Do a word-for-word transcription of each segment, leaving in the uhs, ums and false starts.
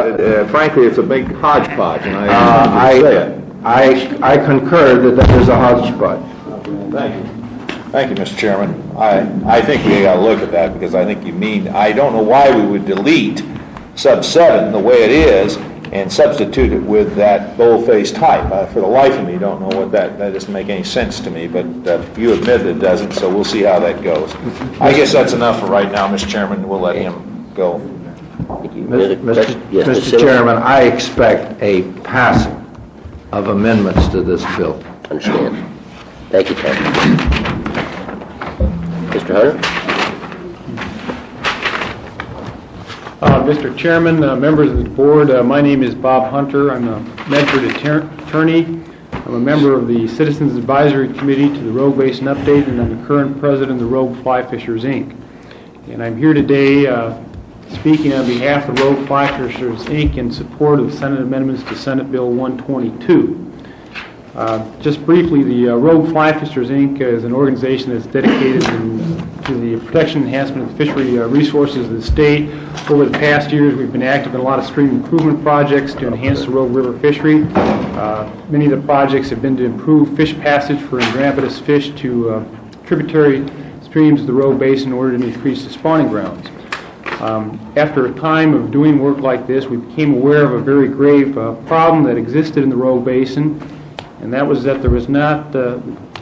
Uh, frankly, it's a big hodgepodge, and I Uh, I say I, it. I, I concur that that is a hodgepodge. Thank you. Thank you, Mister Chairman. I, I think we got to look at that because I think you mean, I don't know why we would delete sub seven the way it is and substitute it with that bold-face type. Uh, for the life of me, don't know what that, that doesn't make any sense to me, but uh, you admit it doesn't, so we'll see how that goes. I guess that's enough for right now, Mister Chairman. We'll let him go. Thank you. Mister Mister Yes, Mister Mister Chairman, I expect a passing of amendments to this bill. Understand. Thank you, Ted. Mister Hunter? Uh, Mister Chairman, uh, members of the board, uh, my name is Bob Hunter. I'm a Medford attorney. I'm a member of the Citizens Advisory Committee to the Rogue Basin Update, and I'm the current president of the Rogue Fly Fishers, Incorporated. And I'm here today uh, speaking on behalf of Rogue Fly Fishers, Incorporated in support of Senate amendments to Senate Bill one twenty-two. Uh, just briefly, the uh, Rogue Fly Fishers, Incorporated is an organization that's dedicated in, to the protection and enhancement of fishery uh, resources of the state. Over the past years, we've been active in a lot of stream improvement projects to enhance the Rogue River fishery. Uh, many of the projects have been to improve fish passage for ingramidous fish to uh, tributary streams of the Rogue Basin in order to increase the spawning grounds. Um, after a time of doing work like this, we became aware of a very grave uh, problem that existed in the Rogue Basin, and that was that there was not, uh,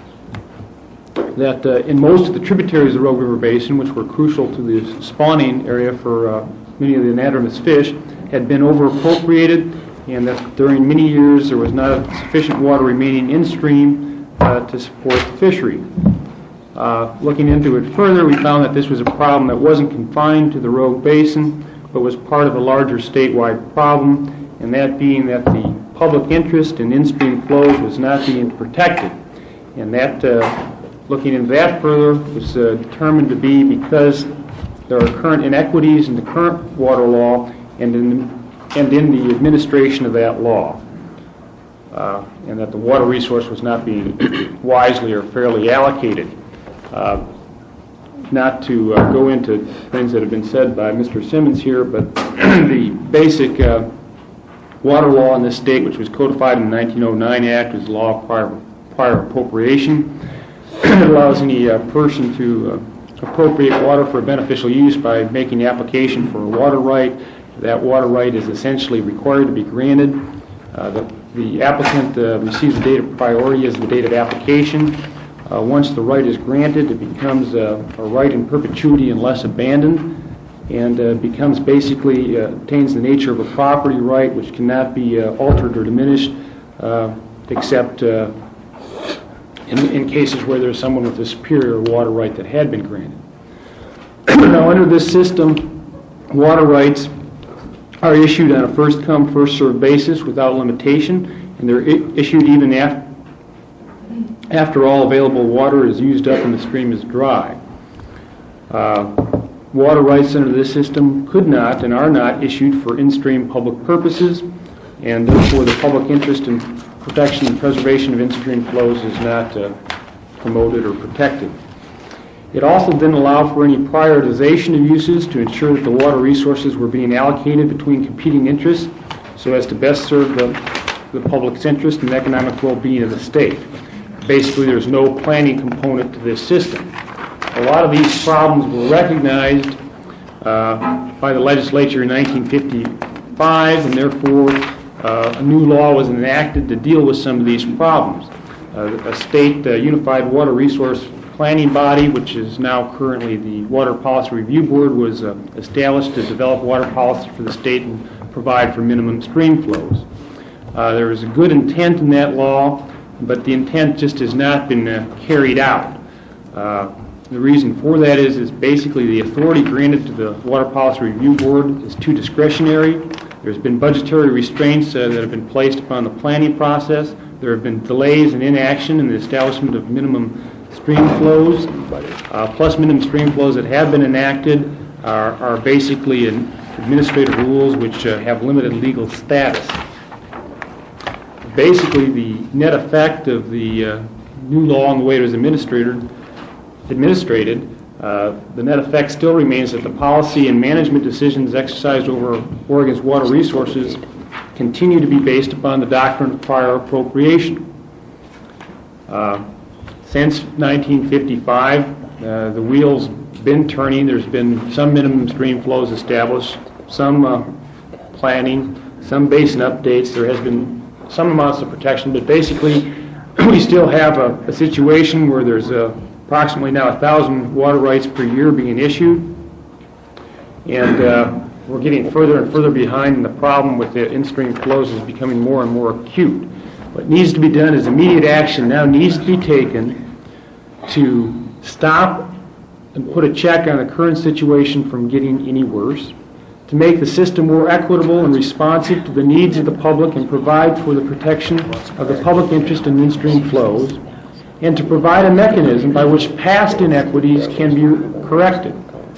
that uh, in most of the tributaries of the Rogue River Basin, which were crucial to the spawning area for uh, many of the anadromous fish, had been over-appropriated, and that during many years there was not sufficient water remaining in stream uh, to support the fishery. Uh, looking into it further, we found that this was a problem that wasn't confined to the Rogue Basin, but was part of a larger statewide problem, and that being that the public interest in in-stream flows was not being protected. And that, uh, looking into that further, was uh, determined to be because there are current inequities in the current water law and in, and in the administration of that law. Uh, and that the water resource was not being wisely or fairly allocated. Uh, not to uh, go into things that have been said by Mister Simmons here, but the basic uh, water law in this state, which was codified in the nineteen oh nine Act, is law of prior, prior appropriation. It allows any uh, person to uh, appropriate water for beneficial use by making application for a water right. That water right is essentially required to be granted. Uh, the, the applicant uh, receives the date of priority as the date of application. Uh, once the right is granted, it becomes uh, a right in perpetuity unless abandoned, and uh, becomes basically, uh, obtains the nature of a property right which cannot be uh, altered or diminished uh, except uh, in, in cases where there's someone with a superior water right that had been granted. Now, under this system, water rights are issued on a first-come, first-served basis without limitation, and they're I- issued even after after all available water is used up and the stream is dry. Uh, water rights under this system could not and are not issued for in-stream public purposes, and therefore the public interest in protection and preservation of in-stream flows is not uh, promoted or protected. It also didn't allow for any prioritization of uses to ensure that the water resources were being allocated between competing interests so as to best serve the, the public's interest and economic well-being of the state. Basically, there's no planning component to this system. A lot of these problems were recognized uh, by the legislature in nineteen fifty-five, and therefore uh, a new law was enacted to deal with some of these problems. Uh, a state uh, unified water resource planning body, which is now currently the Water Policy Review Board, was uh, established to develop water policy for the state and provide for minimum stream flows. Uh, there was a good intent in that law, but the intent just has not been uh, carried out. Uh, the reason for that is, is basically the authority granted to the Water Policy Review Board is too discretionary. There's been budgetary restraints uh, that have been placed upon the planning process. There have been delays and inaction in the establishment of minimum stream flows. Uh, plus minimum stream flows that have been enacted are, are basically in administrative rules which uh, have limited legal status. Basically, the net effect of the uh, new law and the way it was administrated, administrated Uh, the net effect still remains that the policy and management decisions exercised over Oregon's water resources continue to be based upon the doctrine of prior appropriation. Uh, since nineteen fifty-five, uh, the wheel's been turning. There's been some minimum stream flows established, some uh, planning, some basin updates. There has been some amounts of protection, but basically we still have a, a situation where there's a approximately now one thousand water rights per year being issued, and uh, we're getting further and further behind, and the problem with the in-stream flows is becoming more and more acute. What needs to be done is immediate action now needs to be taken to stop and put a check on the current situation from getting any worse, to make the system more equitable and responsive to the needs of the public and provide for the protection of the public interest in in-stream flows, and to provide a mechanism by which past inequities can be corrected.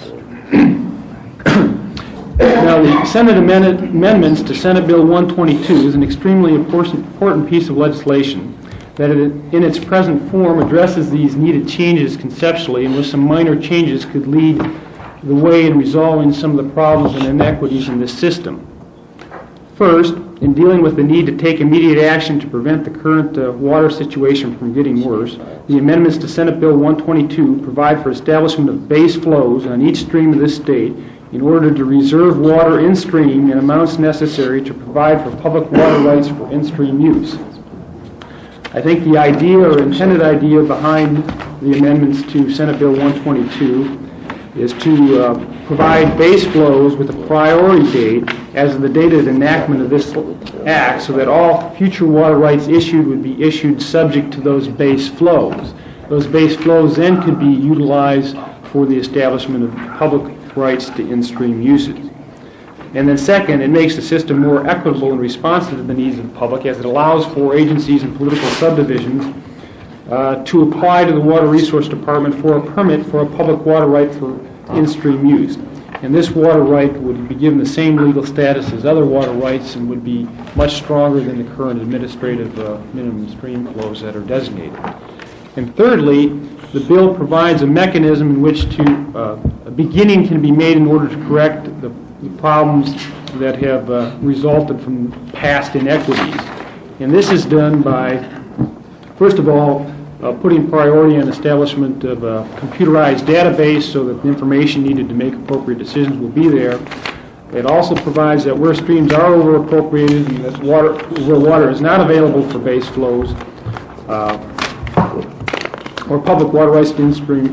Now, the Senate amendment, amendments to Senate Bill one twenty-two is an extremely important, important piece of legislation that it, in its present form addresses these needed changes conceptually, and with some minor changes could lead the way in resolving some of the problems and inequities in this system. First, in dealing with the need to take immediate action to prevent the current uh, water situation from getting worse, the amendments to Senate Bill one twenty-two provide for establishment of base flows on each stream of this state in order to reserve water in stream in amounts necessary to provide for public water rights for in-stream use. I think the idea or intended idea behind the amendments to Senate Bill one twenty-two is to uh, provide base flows with a priority date as of the date of the enactment of this act, so that all future water rights issued would be issued subject to those base flows. Those base flows then could be utilized for the establishment of public rights to in-stream usage. And then second, it makes the system more equitable and responsive to the needs of the public, as it allows for agencies and political subdivisions Uh, to apply to the Water Resource Department for a permit for a public water right for in-stream use. And this water right would be given the same legal status as other water rights and would be much stronger than the current administrative uh, minimum stream flows that are designated. And thirdly, the bill provides a mechanism in which to uh, a beginning can be made in order to correct the, the problems that have uh, resulted from past inequities. And this is done by, first of all, uh, putting priority on establishment of a computerized database so that the information needed to make appropriate decisions will be there. It also provides that where streams are over appropriated and that's water, where water is not available for base flows uh, or public water rights to in-stream,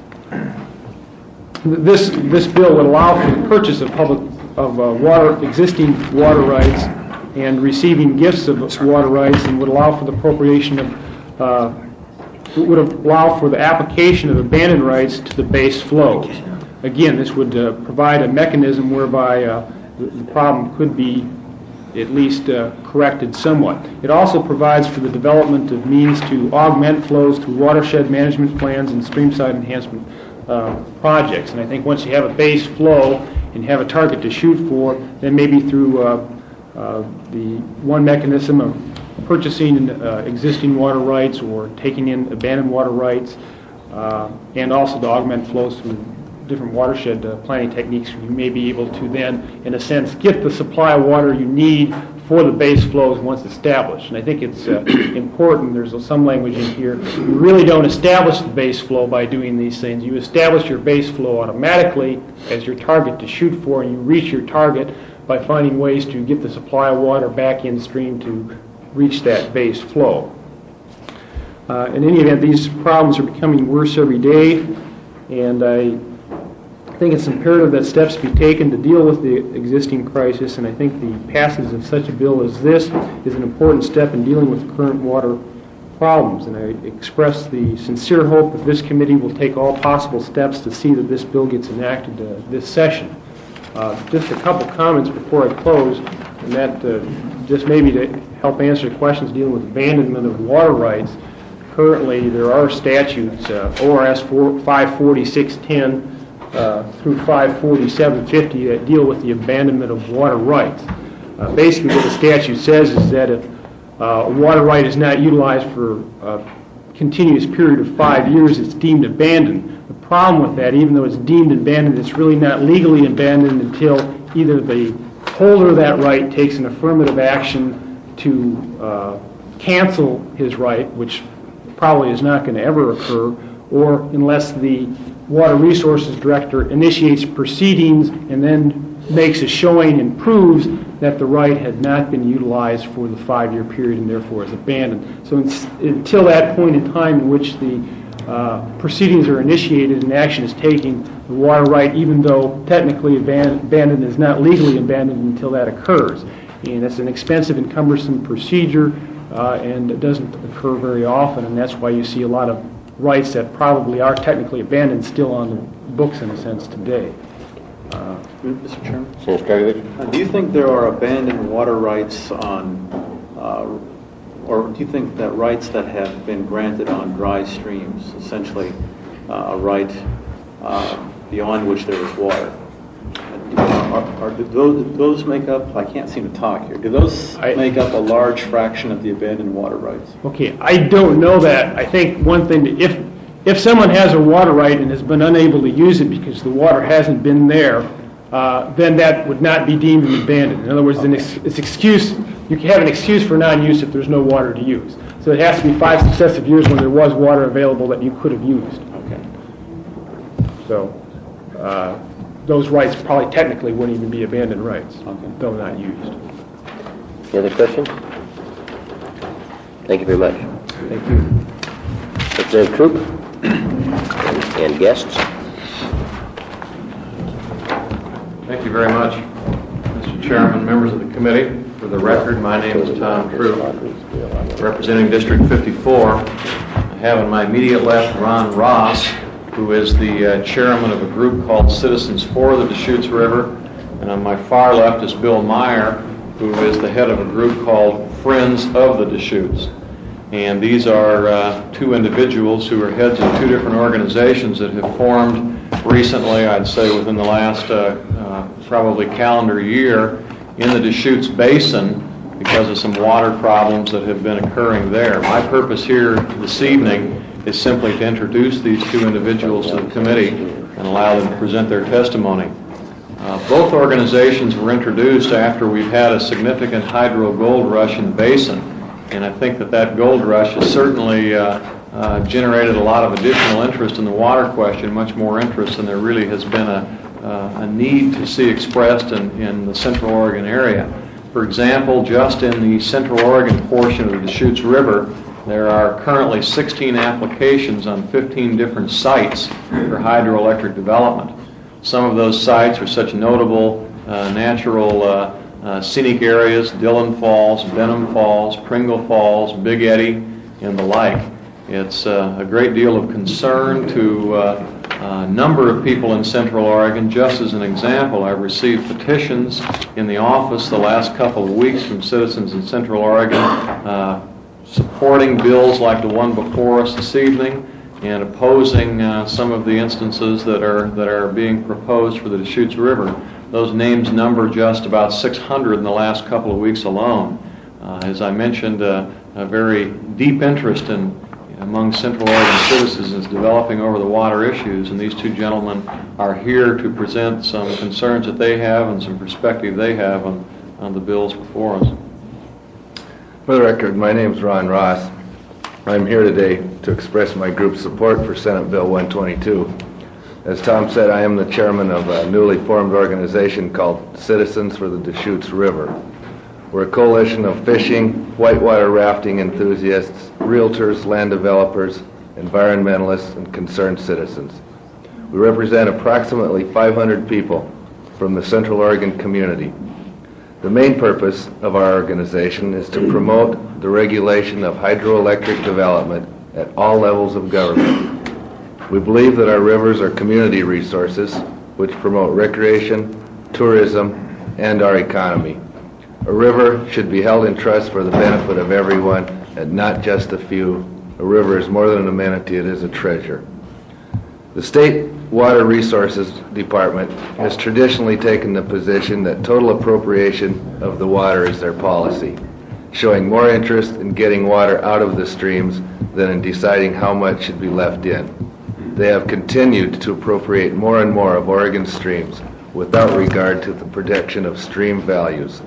this this bill would allow for the purchase of public of uh, water existing water rights and receiving gifts of water rights, and would allow for the appropriation of uh, would allow for the application of abandoned rights to the base flows. Again, this would uh, provide a mechanism whereby uh, the, the problem could be at least uh, corrected somewhat. It also provides for the development of means to augment flows through watershed management plans and streamside enhancement uh, projects. And I think once you have a base flow and have a target to shoot for, then maybe through uh, uh, the one mechanism of purchasing uh, existing water rights or taking in abandoned water rights, uh, and also to augment flows through different watershed uh, planning techniques, you may be able to then, in a sense, get the supply of water you need for the base flows once established. And I think it's uh, important, there's some language in here, you really don't establish the base flow by doing these things. You establish your base flow automatically as your target to shoot for, and you reach your target by finding ways to get the supply of water back in stream to reach that base flow. Uh, in any event, these problems are becoming worse every day, and I I think it's imperative that steps be taken to deal with the existing crisis, and I think the passage of such a bill as this is an important step in dealing with the current water problems. And I express the sincere hope that this committee will take all possible steps to see that this bill gets enacted uh, this session. Uh, just a couple comments before I close, and that uh, just maybe to help answer questions dealing with abandonment of water rights. Currently, there are statutes, uh, O R S five forty-six ten, Uh, through five forty-seven fifty that deal with the abandonment of water rights. Uh, basically what the statute says is that if uh, a water right is not utilized for uh, continuous period of five years, it's deemed abandoned. The problem with that, even though it's deemed abandoned, it's really not legally abandoned until either the holder of that right takes an affirmative action to uh, cancel his right, which probably is not going to ever occur, or unless the Water Resources Director initiates proceedings and then makes a showing and proves that the right had not been utilized for the five-year period and therefore is abandoned. So until that point in time in which the uh, proceedings are initiated and action is taken, the water right, even though technically aban- abandoned, is not legally abandoned until that occurs. And it's an expensive and cumbersome procedure, uh, and it doesn't occur very often, and that's why you see a lot of rights that probably are technically abandoned still on the books in a sense today. Uh, Mister Chairman? Senator Skagovic? Uh, do you think there are abandoned water rights on, uh, or do you think that rights that have been granted on dry streams, essentially uh, a right uh, beyond which there is water, are, are, do those, do those make up, I can't seem to talk here, do those I, make up a large fraction of the abandoned water rights? Okay, I don't know that. I think one thing, that if if someone has a water right and has been unable to use it because the water hasn't been there, uh, then that would not be deemed an abandoned. In other words, okay. an ex- it's excuse, you can have an excuse for non-use if there's no water to use. So it has to be five successive years when there was water available that you could have used. Okay. So uh, those rights probably technically wouldn't even be abandoned rights, okay. though not used. Any other questions? Thank you very much. Thank you. Representative Troop and guests. Thank you very much, Mister Chairman, members of the committee. For the record, my name is Tom Troop, representing District fifty-four. I have on my immediate left Ron Ross, who is the uh, chairman of a group called Citizens for the Deschutes River. And on my far left is Bill Meyer, who is the head of a group called Friends of the Deschutes. And these are uh, two individuals who are heads of two different organizations that have formed recently, I'd say within the last uh, uh, probably calendar year, in the Deschutes Basin because of some water problems that have been occurring there. My purpose here this evening is simply to introduce these two individuals to the committee and allow them to present their testimony. Uh, both organizations were introduced after we've had a significant hydro gold rush in the basin. And I think that that gold rush has certainly uh, uh, generated a lot of additional interest in the water question, much more interest than there really has been a, uh, a need to see expressed in, in the Central Oregon area. For example, just in the Central Oregon portion of the Deschutes River, there are currently sixteen applications on fifteen different sites for hydroelectric development. Some of those sites are such notable uh, natural uh, Uh, scenic areas, Dillon Falls, Benham Falls, Pringle Falls, Big Eddy, and the like. It's uh, a great deal of concern to uh, a number of people in Central Oregon. Just as an example, I've received petitions in the office the last couple of weeks from citizens in Central Oregon uh, supporting bills like the one before us this evening and opposing uh, some of the instances that are that are being proposed for the Deschutes River. Those names number just about six hundred in the last couple of weeks alone. Uh, as I mentioned, uh, a very deep interest in among Central Oregon citizens is developing over the water issues, and these two gentlemen are here to present some concerns that they have and some perspective they have on, on the bills before us. For the record, my name is Ron Ross. I'm here today to express my group's support for Senate Bill one twenty-two. As Tom said, I am the chairman of a newly formed organization called Citizens for the Deschutes River. We're a coalition of fishing, whitewater rafting enthusiasts, realtors, land developers, environmentalists, and concerned citizens. We represent approximately five hundred people from the Central Oregon community. The main purpose of our organization is to promote the regulation of hydroelectric development at all levels of government. We believe that our rivers are community resources which promote recreation, tourism, and our economy. A river should be held in trust for the benefit of everyone and not just a few. A river is more than an amenity, it is a treasure. The State Water Resources Department has traditionally taken the position that total appropriation of the water is their policy, showing more interest in getting water out of the streams than in deciding how much should be left in. They have continued to appropriate more and more of Oregon's streams without regard to the protection of stream values.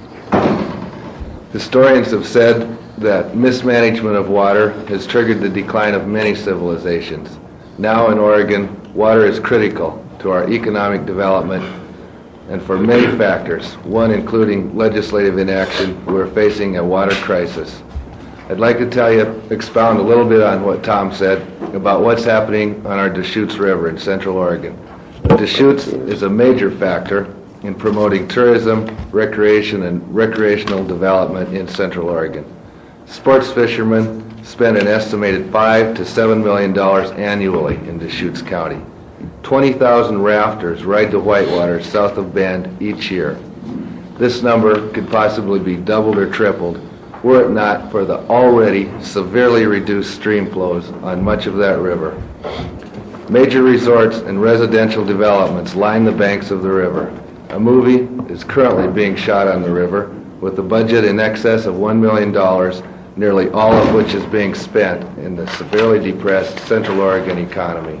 Historians have said that mismanagement of water has triggered the decline of many civilizations. Now in Oregon, water is critical to our economic development and for many factors, one including legislative inaction. We're facing a water crisis. I'd like to tell you, expound a little bit on what Tom said about what's happening on our Deschutes River in Central Oregon. Deschutes is a major factor in promoting tourism, recreation, and recreational development in Central Oregon. Sports fishermen spend an estimated five to seven million dollars annually in Deschutes County. twenty thousand rafters ride the Whitewater south of Bend each year. This number could possibly be doubled or tripled were it not for the already severely reduced stream flows on much of that river. Major resorts and residential developments line the banks of the river. A movie is currently being shot on the river with a budget in excess of one million dollars, nearly all of which is being spent in the severely depressed Central Oregon economy.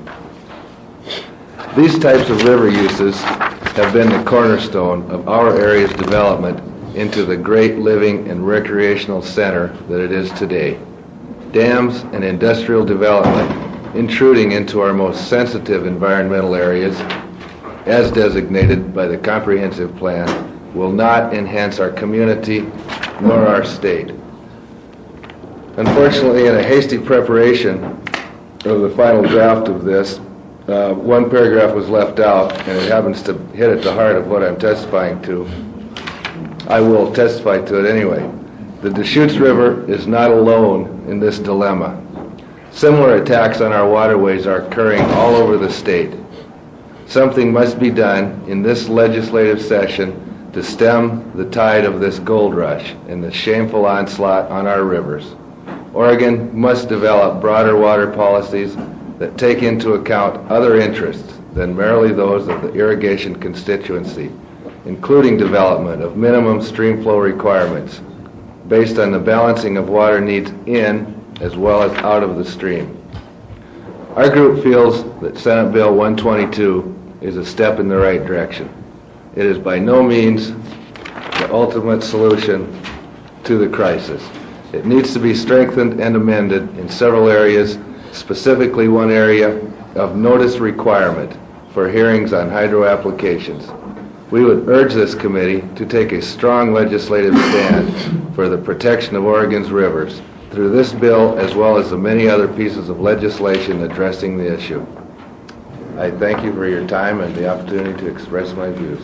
These types of river uses have been the cornerstone of our area's development into the great living and recreational center that it is today. Dams and industrial development intruding into our most sensitive environmental areas, as designated by the comprehensive plan, will not enhance our community nor our state. Unfortunately, in a hasty preparation of the final draft of this, uh, one paragraph was left out, and it happens to hit at the heart of what I'm testifying to. I will testify to it anyway. The Deschutes River is not alone in this dilemma. Similar attacks on our waterways are occurring all over the state. Something must be done in this legislative session to stem the tide of this gold rush and the shameful onslaught on our rivers. Oregon must develop broader water policies that take into account other interests than merely those of the irrigation constituency, including development of minimum stream flow requirements based on the balancing of water needs in as well as out of the stream. Our group feels that Senate Bill one twenty-two is a step in the right direction. It is by no means the ultimate solution to the crisis. It needs to be strengthened and amended in several areas, specifically one area of notice requirement for hearings on hydro applications. We would urge this committee to take a strong legislative stand for the protection of Oregon's rivers through this bill as well as the many other pieces of legislation addressing the issue. I thank you for your time and the opportunity to express my views.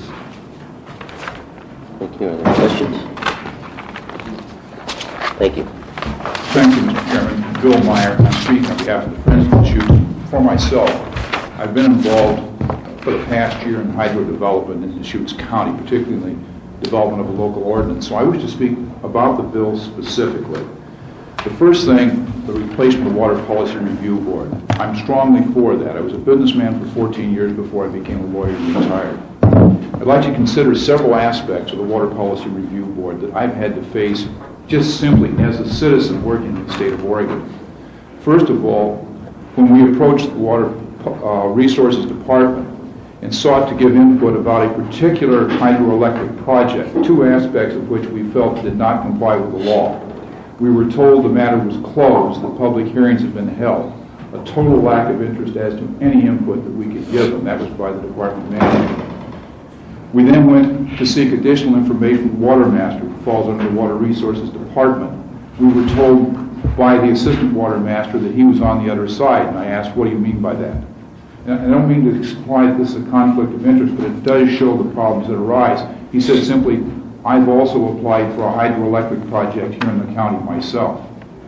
Thank you. Any questions? Thank you. Thank you, Mister Chairman. Bill Meyer. I'm speaking on behalf of the Friends of Deschutes. For myself, I've been involved for the past year in hydro development in Deschutes County, particularly development of a local ordinance. So I wish to speak about the bill specifically. The first thing, the replacement of the Water Policy Review Board. I'm strongly for that. I was a businessman for fourteen years before I became a lawyer and retired. I'd like to consider several aspects of the Water Policy Review Board that I've had to face just simply as a citizen working in the state of Oregon. First of all, when we approached the Water uh, Resources Department and sought to give input about a particular hydroelectric project, two aspects of which we felt did not comply with the law. We were told the matter was closed, that public hearings had been held, a total lack of interest as to any input that we could give them. That was by the department manager. We then went to seek additional information from Water Master, who falls under the Water Resources Department. We were told by the Assistant Water Master that he was on the other side, and I asked, what do you mean by that? And I don't mean to imply that this is a conflict of interest, but it does show the problems that arise. He said simply, I've also applied for a hydroelectric project here in the county myself.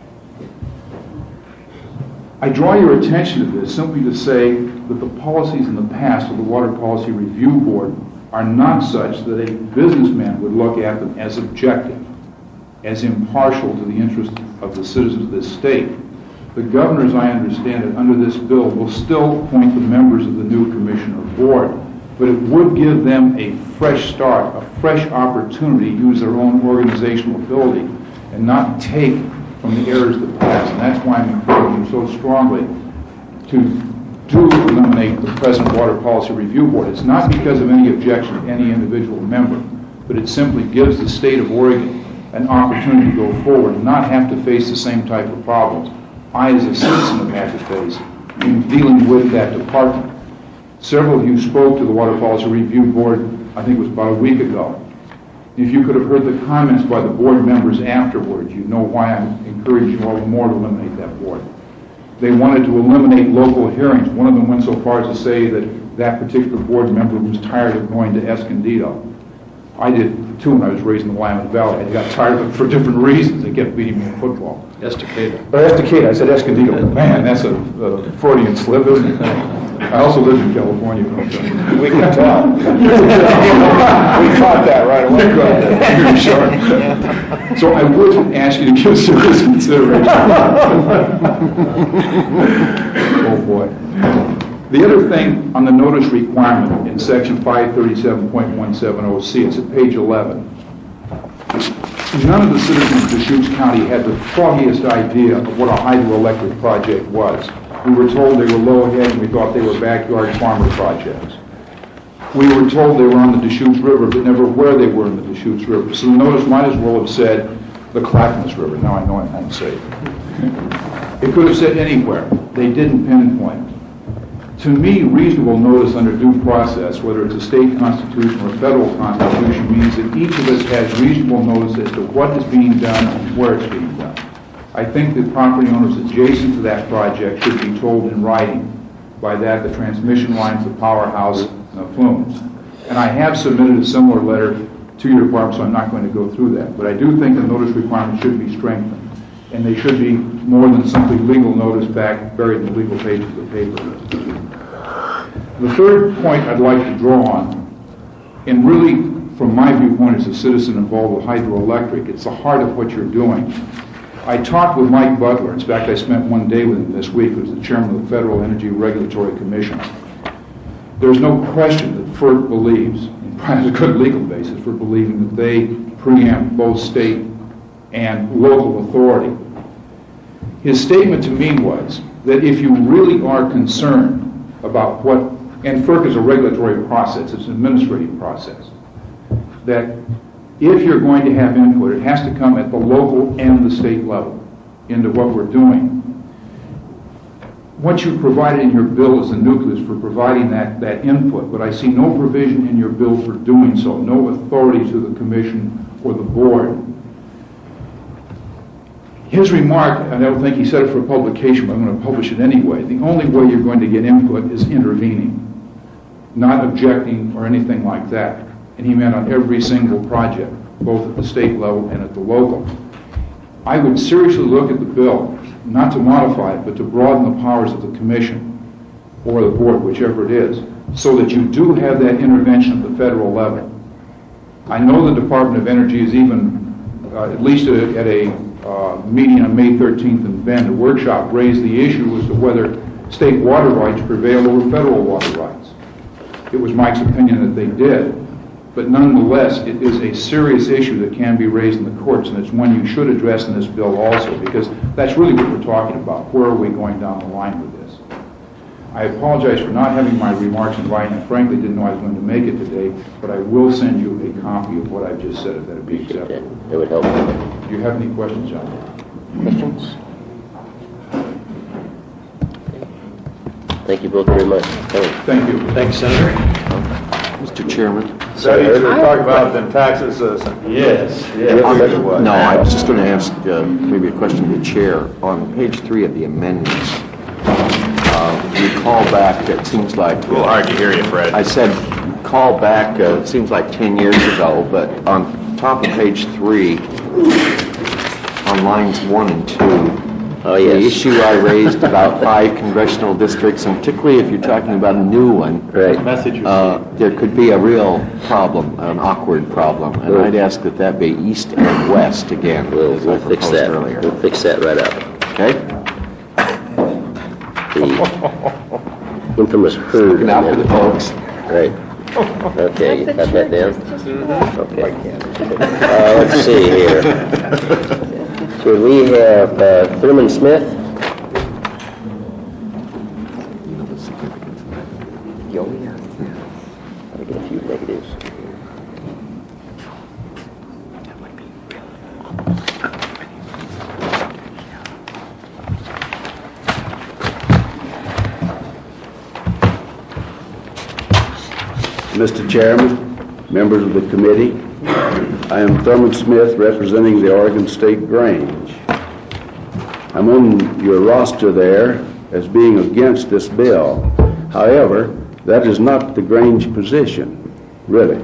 I draw your attention to this simply to say that the policies in the past of the Water Policy Review Board are not such that a businessman would look at them as objective, as impartial to the interest of the citizens of this state. The governor, as I understand it, under this bill, will still appoint the members of the new commission or board, but it would give them a fresh start, a fresh opportunity to use their own organizational ability and not take from the errors that passed. And that's why I'm encouraging you so strongly to do eliminate the present Water Policy Review Board. It's not because of any objection to any individual member, but it simply gives the state of Oregon an opportunity to go forward and not have to face the same type of problems I, as a citizen, have had to face in dealing with that department. Several of you spoke to the Water Policy Review Board, I think it was about a week ago. If you could have heard the comments by the board members afterwards, you'd know why I'm encouraging you all the more to eliminate that board. They wanted to eliminate local hearings. One of them went so far as to say that that particular board member was tired of going to Escondido. I did too when I was raised in the Willamette Valley. I got tired of it for different reasons. They kept beating me in football. Estacada. But Estacada, I said Escondido. Man, that's a, a Freudian slip, isn't it? I also lived in California. We can tell. We caught that right away. Pretty sharp. So I would ask you to give serious consideration. Oh boy. The other thing on the notice requirement in section five thirty-seven point one seven zero C, it's at page eleven. None of the citizens of Deschutes County had the foggiest idea of what a hydroelectric project was. We were told they were low ahead and we thought they were backyard farmer projects. We were told they were on the Deschutes River, but never where they were in the Deschutes River. So the notice might as well have said the Clackamas River. Now I know I'm not safe. It could have said anywhere. They didn't pinpoint. To me, reasonable notice under due process, whether it's a state constitution or a federal constitution, means that each of us has reasonable notice as to what is being done and where it's being done. I think that property owners adjacent to that project should be told in writing. By that, the transmission lines, the powerhouse, and the flumes. And I have submitted a similar letter to your department, so I'm not going to go through that. But I do think the notice requirement should be strengthened. And they should be more than simply legal notice back buried in the legal pages of the paper. The third point I'd like to draw on, and really from my viewpoint as a citizen involved with hydroelectric, it's the heart of what you're doing. I talked with Mike Butler. In fact, I spent one day with him this week, who's the chairman of the Federal Energy Regulatory Commission. There's no question that FERC believes, and has a good legal basis for believing, that they preempt both state and local authority. His statement to me was that if you really are concerned about what, and FERC is a regulatory process, it's an administrative process, that if you're going to have input, it has to come at the local and the state level into what we're doing. What you provided in your bill is the nucleus for providing that, that input, but I see no provision in your bill for doing so, no authority to the commission or the board. His remark, and I don't think he said it for publication, but I'm going to publish it anyway, the only way you're going to get input is intervening, not objecting or anything like that. And he meant on every single project, both at the state level and at the local. I would seriously look at the bill, not to modify it, but to broaden the powers of the commission or the board, whichever it is, so that you do have that intervention at the federal level. I know the Department of Energy is even, uh, at least at a, at a uh, meeting on May thirteenth in Bend, a workshop raised the issue as to whether state water rights prevail over federal water rights. It was Mike's opinion that they did. But nonetheless, it is a serious issue that can be raised in the courts, and it's one you should address in this bill also, because that's really what we're talking about. Where are we going down the line with this? I apologize for not having my remarks in writing. I frankly didn't know I was going to make it today, but I will send you a copy of what I've just said, if that would be acceptable. It would help. Do you have any questions, John? Questions? Thank you both very much. Thank you. Thanks, Senator. Mister Chairman. So you were talking about them taxes, uh, Yes. yeah. No, I was just going to ask uh, maybe a question to the chair. On page three of the amendments, uh, you call back, it seems like... A little hard to hear you, Fred. I said call back, uh, it seems like ten years ago, but on top of page three, on lines one and two, Oh, yes. the issue I raised about five congressional districts, and particularly if you're talking about a new one, Right. uh, there could be a real problem, an awkward problem, and I'd ask that that be east and west again, We'll, as I we'll fix proposed that. earlier. We'll fix that right up. Okay? The infamous herd. Looking out for the folks. Right. Okay, you got that down? Okay. Uh, let's see here. Could we have uh, Thurman Smith? Oh, yeah. I'll get a few negatives. Mister Chairman, members of the committee, I am Thurman Smith representing the Oregon State Grange. I'm on your roster there as being against this bill. However, that is not the Grange position, really.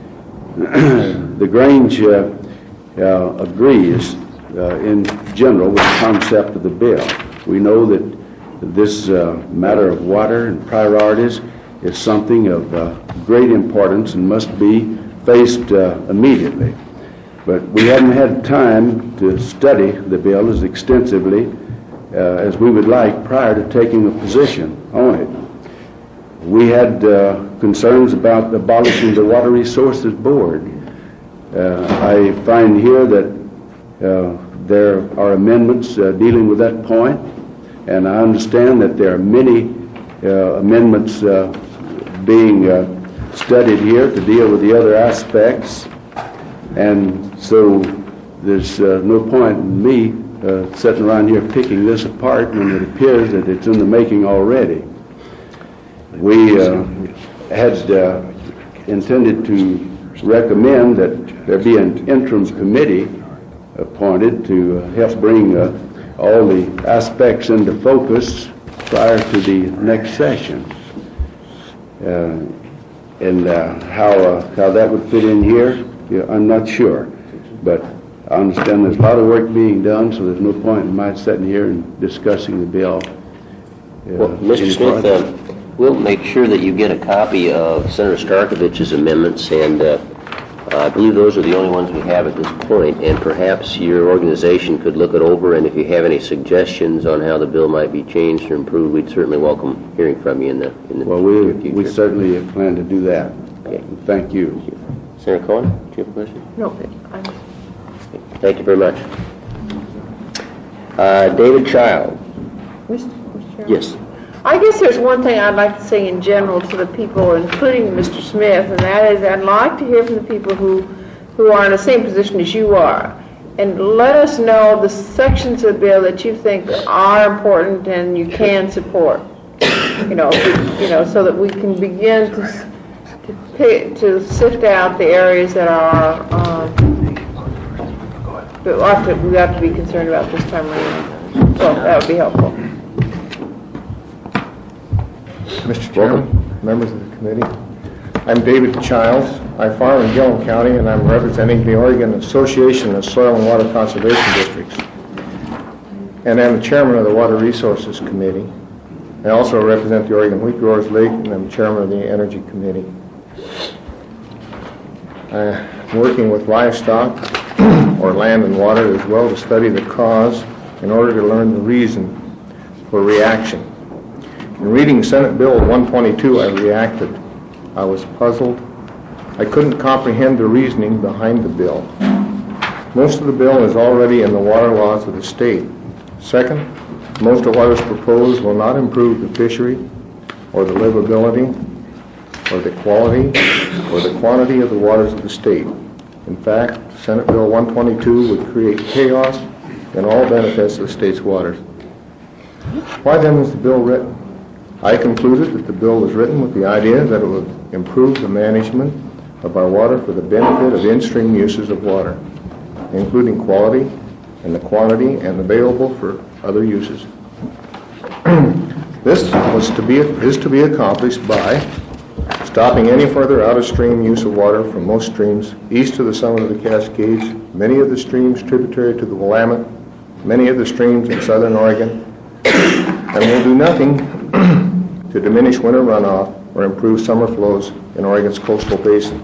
The Grange uh, uh, agrees uh, in general with the concept of the bill. We know that this uh, matter of water and priorities is something of uh, great importance and must be faced uh, immediately. But we haven't had time to study the bill as extensively uh, as we would like prior to taking a position on it. We had uh, concerns about abolishing the Water Resources Board. Uh, I find here that uh, there are amendments uh, dealing with that point, and I understand that there are many uh, amendments uh, being uh, studied here to deal with the other aspects, and so there's uh, no point in me uh, sitting around here picking this apart when it appears that it's in the making already. We uh, had uh, intended to recommend that there be an interim committee appointed to uh, help bring uh, all the aspects into focus prior to the next session. Uh, and uh, how uh, how that would fit in here, yeah, I'm not sure. But I understand there's a lot of work being done, so there's no point in my sitting here and discussing the bill. Uh, Well, Mister Smith, uh, we'll make sure that you get a copy of Senator Starkovich's amendments, and uh, I believe those are the only ones we have at this point, and perhaps your organization could look it over, and if you have any suggestions on how the bill might be changed or improved, we'd certainly welcome hearing from you in the, in the well, we, future. we certainly plan to do that. Okay. Thank you. Senator Cohen, do you have a question? No, I'm... Thank you very much. Uh, David Child. Mister Mister Chairman? Yes. I guess there's one thing I'd like to say in general to the people, including Mister Smith, and that is I'd like to hear from the people who, who are in the same position as you are. And let us know the sections of the bill that you think are important and you can support. You know, to, you know, so that we can begin to to, pick, to sift out the areas that are um, that we have, to, we have to be concerned about this time around. So that would be helpful. Mister Chairman, members of the committee, I'm David Childs. I farm in Gillum County, and I'm representing the Oregon Association of Soil and Water Conservation Districts. And I'm the chairman of the Water Resources Committee. I also represent the Oregon Wheat Growers League, and I'm chairman of the Energy Committee. I'm working with livestock, or land and water as well, to study the cause in order to learn the reason for reaction. In reading Senate Bill one twenty-two, I reacted. I was puzzled. I couldn't comprehend the reasoning behind the bill. Most of the bill is already in the water laws of the state. Second, most of what is proposed will not improve the fishery, or the livability, or the quality, or the quantity of the waters of the state. In fact, Senate Bill one twenty-two would create chaos in all benefits of the state's waters. Why then was the bill written? I concluded that the bill was written with the idea that it would improve the management of our water for the benefit of in-stream uses of water, including quality and the quantity and available for other uses. This was to be is to be accomplished by stopping any further out-of-stream use of water from most streams east of the summit of the Cascades, many of the streams tributary to the Willamette, many of the streams in southern Oregon, and will do nothing to diminish winter runoff or improve summer flows in Oregon's coastal basin.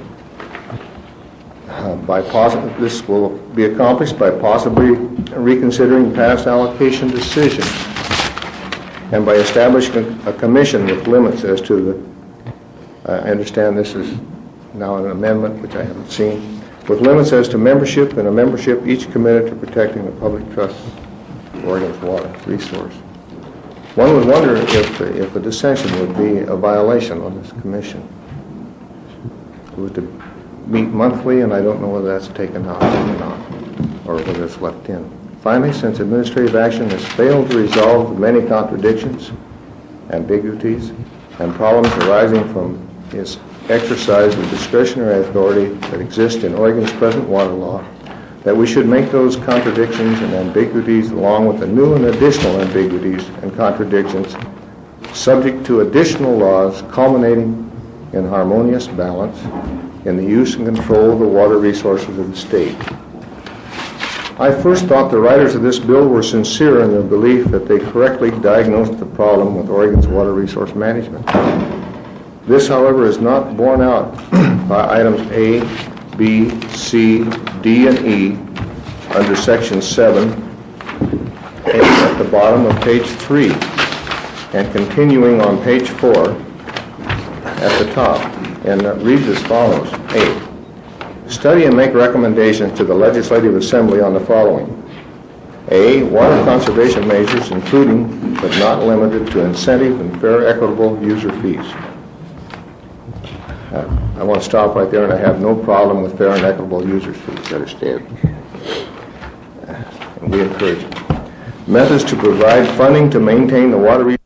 Uh, by possi- this will be accomplished by possibly reconsidering past allocation decisions and by establishing a, a commission with limits as to the, uh, I understand this is now an amendment which I haven't seen, with limits as to membership and a membership each committed to protecting the public trust of Oregon's water resource. One would wonder if, if a dissension would be a violation on this commission. It was to meet monthly, and I don't know whether that's taken out or not, or whether it's left in. Finally, since administrative action has failed to resolve the many contradictions, ambiguities, and problems arising from its exercise of discretionary authority that exists in Oregon's present water law, that we should make those contradictions and ambiguities along with the new and additional ambiguities and contradictions subject to additional laws culminating in harmonious balance in the use and control of the water resources of the state. I first thought the writers of this bill were sincere in their belief that they correctly diagnosed the problem with Oregon's water resource management. This, however, is not borne out by items A, B, C, D, and E under section seven, A at the bottom of page three, and continuing on page four at the top, and it reads as follows. A, study and make recommendations to the Legislative Assembly on the following. A, water conservation measures including but not limited to incentive and fair equitable user fees. Uh, I want to stop right there, and I have no problem with fair and equitable users fees. I understand. And we encourage it. Methods to provide funding to maintain the water resources